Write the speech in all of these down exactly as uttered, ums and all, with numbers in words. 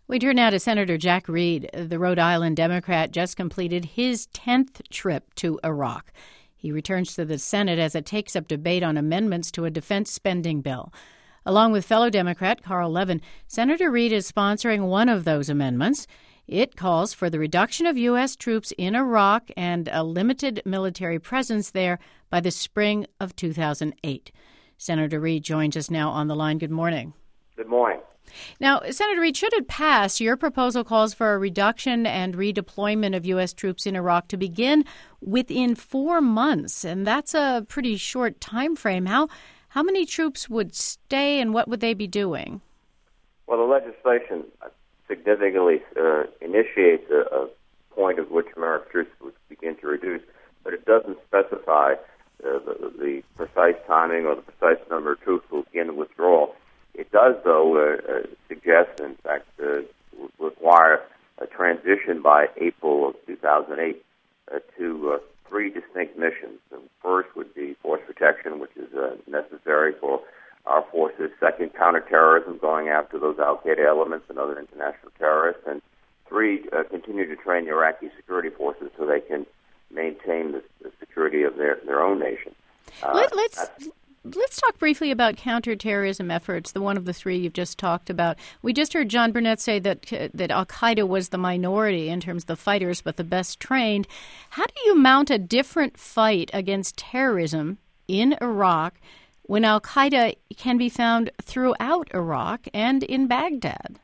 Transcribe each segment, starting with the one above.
We turn now to Senator Jack Reed. The Rhode Island Democrat just completed his tenth trip to Iraq. He returns to the Senate as it takes up debate on amendments to a defense spending bill. Along with fellow Democrat Carl Levin, Senator Reed is sponsoring one of those amendments. It calls for the reduction of U S troops in Iraq and a limited military presence there by the spring of two thousand eight. Senator Reed joins us now on the line. Good morning. Good morning. Now, Senator Reed, should it pass, your proposal calls for a reduction and redeployment of U S troops in Iraq to begin within four months, and that's a pretty short time frame. How how many troops would stay, and what would they be doing? Well, the legislation significantly uh, initiates a, a point at which American troops would begin to reduce, but it doesn't specify uh, the, the precise timing or the precise number of troops will begin to withdraw. It does, though, uh, uh, suggest, in fact, uh, require a transition by April of two thousand eight uh, to uh, three distinct missions. The first would be force protection, which is uh, necessary for our forces. Second, counterterrorism, going after those al-Qaeda elements and other international terrorists. And three, uh, continue to train the Iraqi security forces so they can maintain the, the security of their, their own nation. Uh, Let, let's... Let's talk briefly about counterterrorism efforts, the one of the three you've just talked about. We just heard John Burnett say that that al-Qaeda was the minority in terms of the fighters, but the best trained. How do you mount a different fight against terrorism in Iraq when al-Qaeda can be found throughout Iraq and in Baghdad?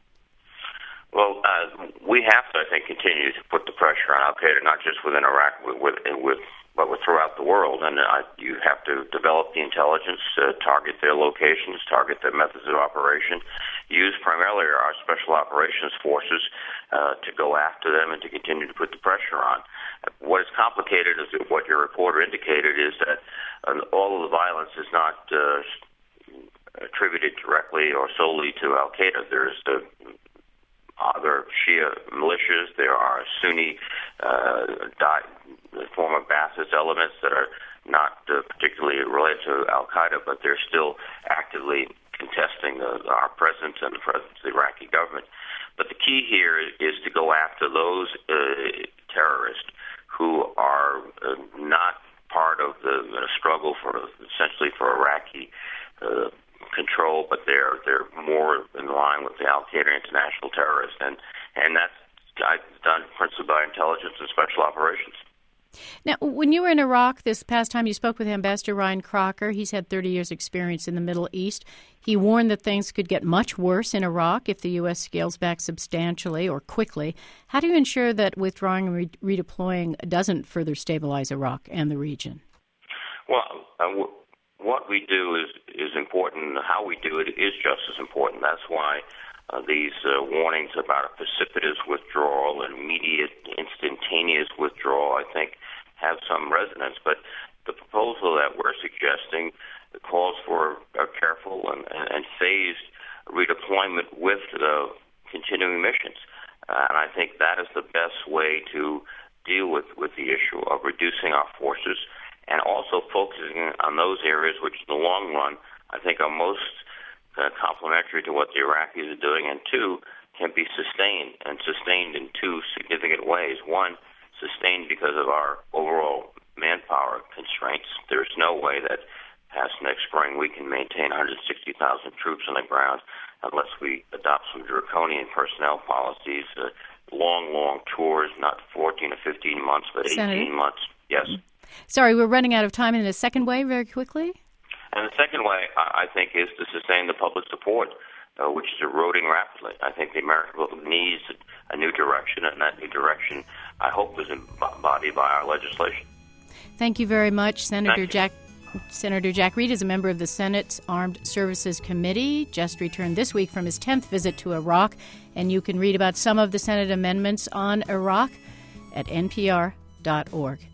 Well, uh, we have to, I think, continue to put the pressure on al-Qaeda, not just within Iraq, with, with, with but throughout the world, and uh, you have to develop the intelligence, uh, target their locations, target their methods of operation, use primarily our special operations forces uh, to go after them and to continue to put the pressure on. What is complicated, is what your reporter indicated, is that uh, all of the violence is not uh, attributed directly or solely to al-Qaeda. There's the other Shia militias, there are Sunni uh, di- former Ba'athist elements that are not uh, particularly related to al-Qaeda, but they're still actively contesting uh, our presence and the presence of the Iraqi government. But the key here is to go after those uh, terrorists who are uh, not part of the uh, struggle for essentially for Iraqi uh, control, but they're they're more in line with the al-Qaeda international terrorists, and and that's done principally by intelligence and special operations. Now, when you were in Iraq this past time, you spoke with Ambassador Ryan Crocker. He's had thirty years' experience in the Middle East. He warned that things could get much worse in Iraq if the U S scales back substantially or quickly. How do you ensure that withdrawing and re- redeploying doesn't further stabilize Iraq and the region? Well, uh, w- what we do is, is important. How we do it is just as important. That's why uh, these uh, warnings about a precipitous withdrawal and immediate, instantaneous withdrawal, I think, have some resonance. But the proposal that we're suggesting calls for a careful and, and phased redeployment with the continuing missions. Uh, and I think that is the best way to deal with, with the issue of reducing our forces and also focusing on those areas which, in the long run, I think are most uh, complementary to what the Iraqis are doing, and two, can be sustained, and sustained in two significant ways. One, sustained because of our overall manpower constraints. There's no way that past next spring we can maintain one hundred sixty thousand troops on the ground unless we adopt some draconian personnel policies, uh, long, long tours, not fourteen or fifteen months, but eighteen Senator? months. Yes. Sorry, we're running out of time. In a second way, very quickly? And the second way, I think, is to sustain the public support, uh, which is eroding rapidly. I think the American public needs a new direction, and that new direction, I hope, is embodied by our legislation. Thank you very much. Senator you. Jack Senator Jack Reed is a member of the Senate's Armed Services Committee, just returned this week from his tenth visit to Iraq, and you can read about some of the Senate amendments on Iraq at N P R dot org.